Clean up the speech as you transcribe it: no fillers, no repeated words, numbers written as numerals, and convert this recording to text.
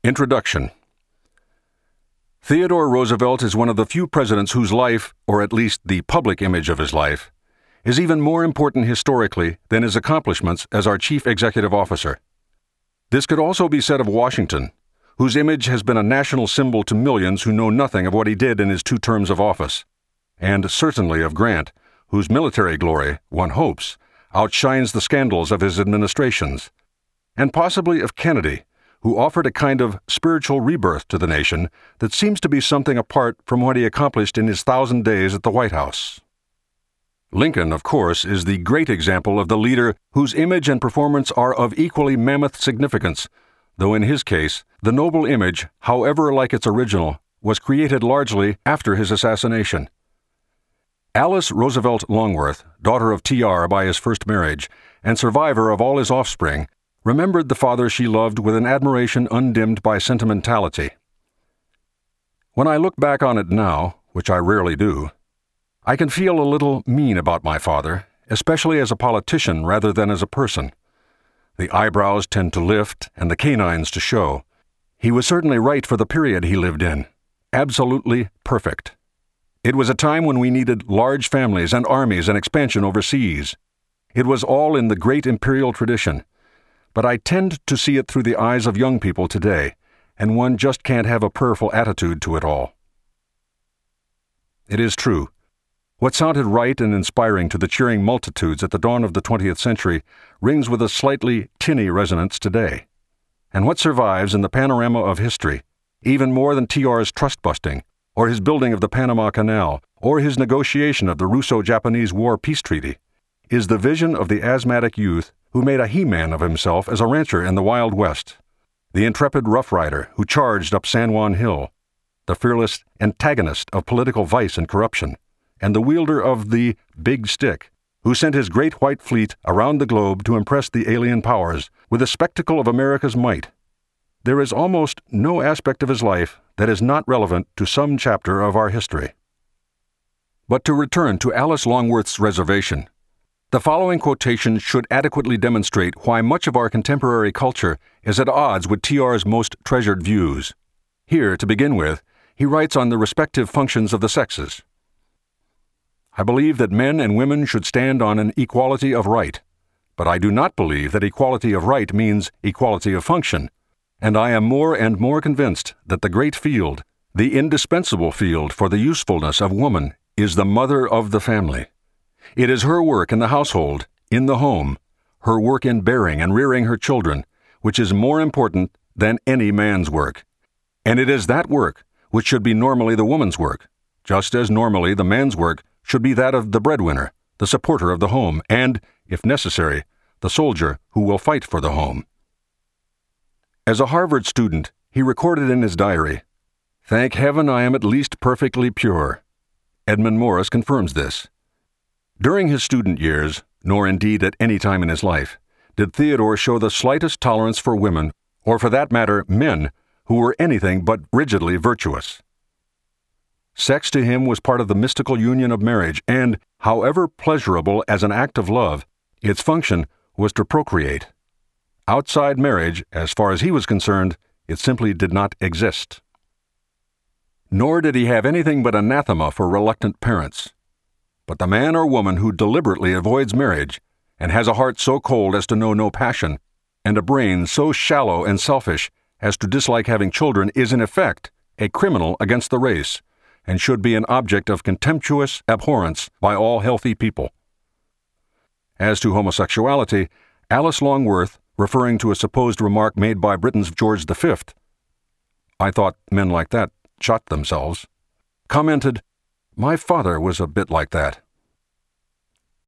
Introduction. Theodore Roosevelt is one of the few presidents whose life, or at least the public image of his life, is even more important historically than his accomplishments as our chief executive officer. This could also be said of Washington, whose image has been a national symbol to millions who know nothing of what he did in his 2 terms of office, and certainly of Grant, whose military glory, one hopes, outshines the scandals of his administrations, and possibly of Kennedy, who offered a kind of spiritual rebirth to the nation that seems to be something apart from what he accomplished in his 1,000 days at the White House. Lincoln, of course, is the great example of the leader whose image and performance are of equally mammoth significance, though in his case, the noble image, however like its original, was created largely after his assassination. Alice Roosevelt Longworth, daughter of T.R. by his first marriage, and survivor of all his offspring, remembered the father she loved with an admiration undimmed by sentimentality. When I look back on it now, which I rarely do, I can feel a little mean about my father, especially as a politician rather than as a person. The eyebrows tend to lift and the canines to show. He was certainly right for the period he lived in. Absolutely perfect. It was a time when we needed large families and armies and expansion overseas. It was all in the great imperial tradition. But I tend to see it through the eyes of young people today, and one just can't have a prayerful attitude to it all. It is true. What sounded right and inspiring to the cheering multitudes at the dawn of the 20th century rings with a slightly tinny resonance today. And what survives in the panorama of history, even more than T.R.'s trust-busting, or his building of the Panama Canal, or his negotiation of the Russo-Japanese War peace treaty, is the vision of the asthmatic youth who made a he-man of himself as a rancher in the Wild West, the intrepid Rough Rider who charged up San Juan Hill, the fearless antagonist of political vice and corruption, and the wielder of the Big Stick, who sent his great white fleet around the globe to impress the alien powers with the spectacle of America's might. There is almost no aspect of his life that is not relevant to some chapter of our history. But to return to Alice Longworth's reservation, the following quotation should adequately demonstrate why much of our contemporary culture is at odds with T.R.'s most treasured views. Here, to begin with, he writes on the respective functions of the sexes. I believe that men and women should stand on an equality of right, but I do not believe that equality of right means equality of function, and I am more and more convinced that the great field, the indispensable field for the usefulness of woman, is the mother of the family. It is her work in the household, in the home, her work in bearing and rearing her children, which is more important than any man's work. And it is that work which should be normally the woman's work, just as normally the man's work should be that of the breadwinner, the supporter of the home, and, if necessary, the soldier who will fight for the home. As a Harvard student, he recorded in his diary, "Thank heaven I am at least perfectly pure." Edmund Morris confirms this. During his student years, nor indeed at any time in his life, did Theodore show the slightest tolerance for women, or for that matter, men, who were anything but rigidly virtuous. Sex to him was part of the mystical union of marriage, and, however pleasurable as an act of love, its function was to procreate. Outside marriage, as far as he was concerned, it simply did not exist. Nor did he have anything but anathema for reluctant parents. But the man or woman who deliberately avoids marriage, and has a heart so cold as to know no passion, and a brain so shallow and selfish as to dislike having children, is in effect a criminal against the race, and should be an object of contemptuous abhorrence by all healthy people. As to homosexuality, Alice Longworth, referring to a supposed remark made by Britain's George V, "I thought men like that shot themselves," commented, "My father was a bit like that."